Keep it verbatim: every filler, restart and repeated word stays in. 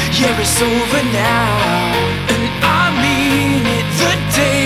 Yeah, it's over now, and I mean it. The day